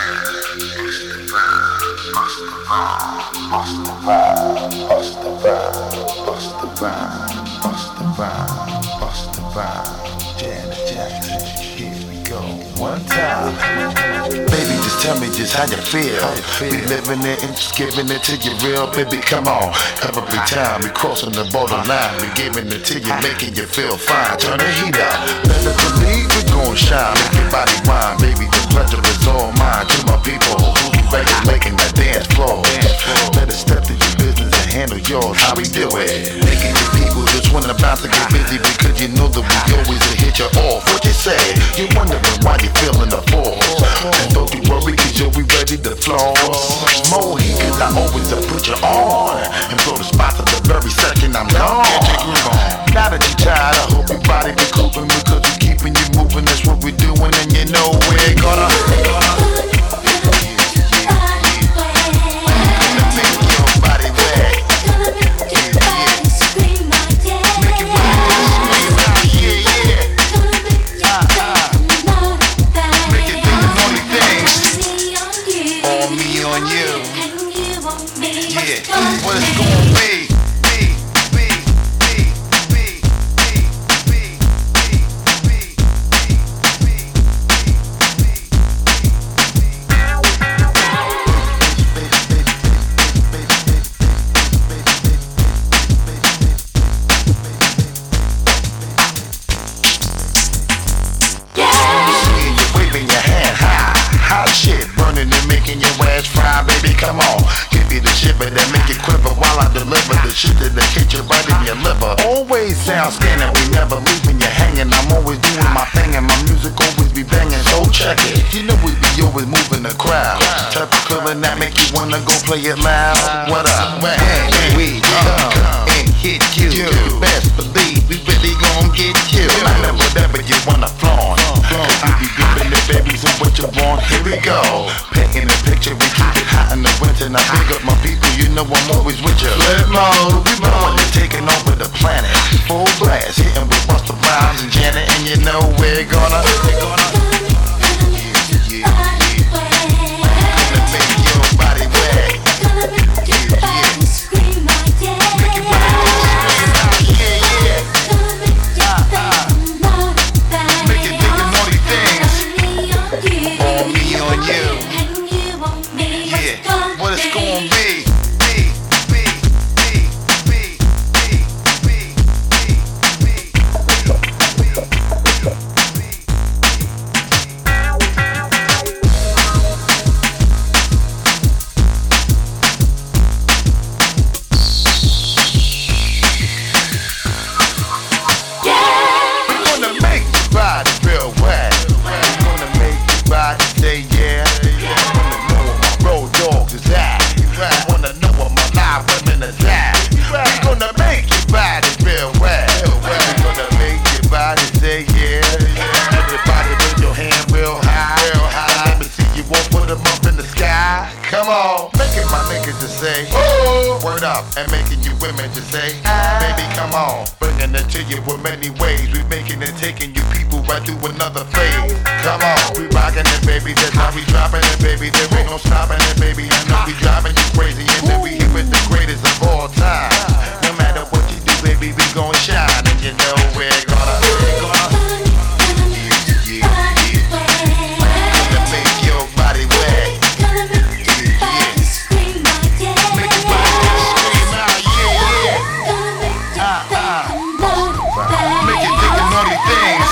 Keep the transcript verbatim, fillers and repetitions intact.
Tell me just how you feel. We living it and just giving it to you real, baby. Come on, every time we crossing the borderline, we giving it to you, making you feel fine. Turn the heat up, better believe we gon' shine. Make your body wine, baby. The pleasure is all mine. To my people who be regulating the dance floor, better step to your business and handle yours. How we do it? Making you people just wanna bounce to get busy because you know that we always hit you off. What you say? You wondering why you feeling the force? And don't you worry, cause yo, we ready to floss. More heat, cause I always uh, put you on and blow the spot at the very second I'm gone. Now that you're tired, I hope your body be coping because we keeping you moving. That's what we're doing, and you know we're gonna, gonna make your body wet. What it's gonna be, be, be, be, be, be, be, yeah. You're waving your hand high, hot shit burning and making your ass fry, baby. Come on. The shiver that make you quiver while I deliver the shit that hit you right in your liver. Always sound scanning, we never leaving you hanging. I'm always doing my thing and my music always be banging. So check it, you know we be always moving the crowd. Type of feeling that make you wanna go play it loud. What up? Well, hey, we come and hit you. You best believe we really gon' get you. Like whatever you wanna flaunt. We be giving the babies and what you want. Here we go, painting the picture, we keep it hot in the winter. Now big up my people, you know I'm always with you. Flip mode, we blowing and taking over the planet. Full blast, hitting with Busta Rhymes and Janet, and you know we're gonna, we're gonna, yeah, yeah, yeah. Gonna make your body wet. Yeah, yeah. Make it wet. Yeah, yeah. Uh-uh. Make it do the naughty things. On me, on you. Yeah, what it's gonna be. Come on, making my niggas to say, ooh, word up, and making you women to say, baby, come on, bringing it to you with many ways. We making it, taking you people right through another phase. Come on, we rocking it, baby, that's how we dropping it, baby. There ain't no stopping it, baby. I know we driving you crazy, and then we here with the greatest of all time. No matter what you do, baby, we gon' shine, and you know we're gonna, we're gonna. Make it take a naughty thing.